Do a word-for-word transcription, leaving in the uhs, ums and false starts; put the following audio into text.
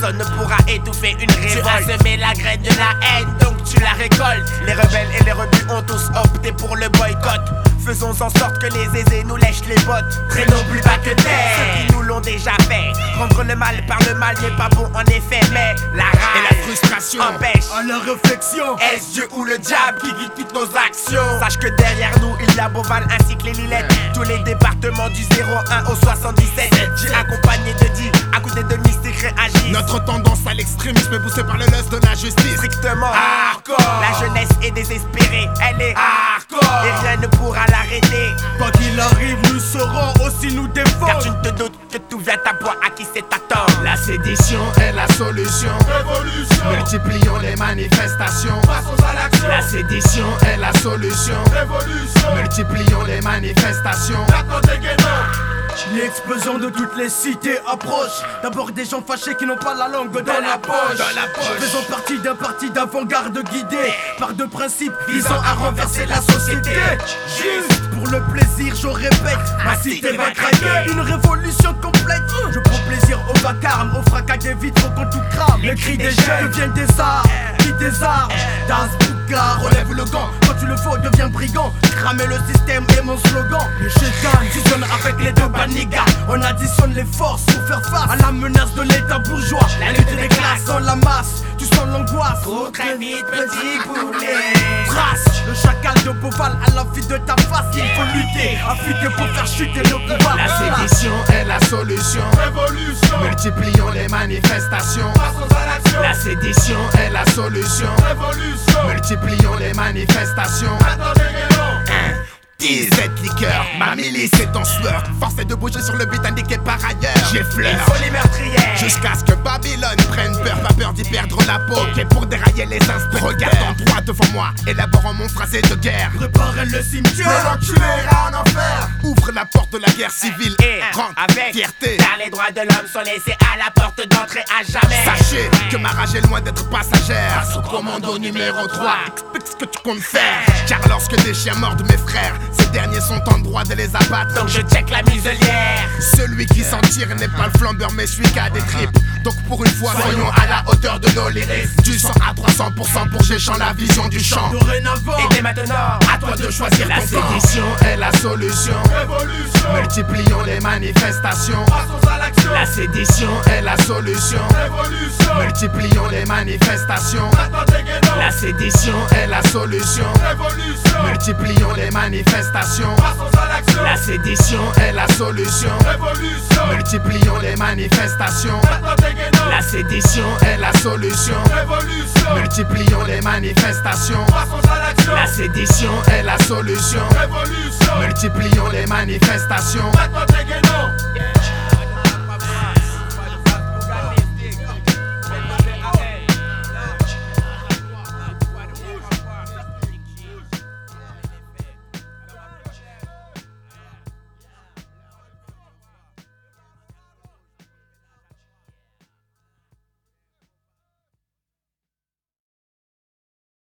personne ne pourra étouffer une révolte. Tu as semé la graine de la haine, donc tu la récoltes. Les rebelles et les rebus ont tous opté pour le boycott. Faisons en sorte que les aisés nous lèchent les bottes. Traînons plus bas que terre, ceux qui nous l'ont déjà fait. Rendre le mal par le mal n'est pas bon en effet, mais la rage et la frustration empêche à la réflexion. Est-ce Dieu ou le diable qui guide toutes nos actions? Sache que derrière nous il y a Beauval ainsi que les Lilettes. Tous les départements du zéro un au soixante-dix-sept. J'ai accompagné de dix, à côté de Mystique réagissent. Notre tendance à l'extrémisme est poussée par le lust de la justice. Strictement hardcore. La jeunesse est désespérée, elle est hardcore. Et rien ne pourra l'arrêter. Quoi qu'il arrive, nous saurons aussi nous défendre. Car tu ne te doutes que tout vient à point à qui c'est attendre. La sédition est la solution. Révolution. Multiplions les manifestations. Passons à l'action. La sédition est la solution. Révolution. Multiplions les manifestations. Maintenant dégainons. L'explosion de toutes les cités approche. D'abord des gens fâchés qui n'ont pas la langue dans, dans la poche. Dans la poche. Faisons partie d'un parti d'avant-garde guidé par deux principes visant à renverser la société. Juste pour le plaisir, je répète, ma cité va craquer. Une révolution complète. Je prends plaisir au vacarme, au fracas des vitres quand tout crame. Les cris des jeunes deviennent des armes, qui des armes. Das Bouka, relève le gant. Quand tu le faut, deviens brigand. Cramer le système est mon slogan. Les chétans fusionnent avec les deux banigas. On additionne les forces pour faire face à la menace de l'état bourgeois. La lutte des classes dans la masse, tu sens l'angoisse. Trop très vite, petit poulet. Trace le chacal de Beauval à la vie de ta face. Il faut lutter, affûter pour faire chuter le pouvoir. La sédition est la solution. Révolution. Multiplions les manifestations. Passons à l'action. La sédition est la solution. Révolution. Multiplions les manifestations. Maintenant dégainons. Cette liqueur, ma milice est en sueur. Force est de bouger sur le but indiqué par ailleurs. J'effleure Il faut les meurtrières jusqu'à ce que Babylone prenne peur. Pas peur d'y perdre la peau. Ok pour dérailler les inspecteurs. Regarde en droit devant moi, élaborant mon phrasé de guerre. Préparez le cimetière. L'enculé ira en enfer. Ouvre la porte de la guerre civile et rentre avec fierté. Car les droits de l'homme sont laissés à la porte d'entrée à jamais. Sachez que ma rage est loin d'être passagère. Face au commando numéro trois, explique ce que tu comptes faire. Car lorsque des chiens mordent mes frères, ces derniers sont en droit de les abattre. Donc je check la muselière. Celui qui s'en tire n'est pas le flambeur mais celui qui a des tripes. Donc pour une fois soyons à la hauteur de nos lyrics. Du cent à trois cents pour cent pour Géchant la vision du champ. Dorénavant, Et dès maintenant, à toi de choisir la ton camp. Sédition est la solution. révolution. Multiplions les manifestations. Passons à l'action. La sédition est la solution. Révolution. Multiplions les manifestations. Maintenant dégainons. La sédition est la solution. Révolution. Multiplions les manifestations. Passons à l'action. La sédition est la solution. Révolution. Multiplions les manifestations. Maintenant dégainons. La sédition est la solution. Révolution. Multiplions les manifestations. Passons à l'action. La sédition est la solution. Révolution. Multiplions les manifestations. Maintenant dégainons.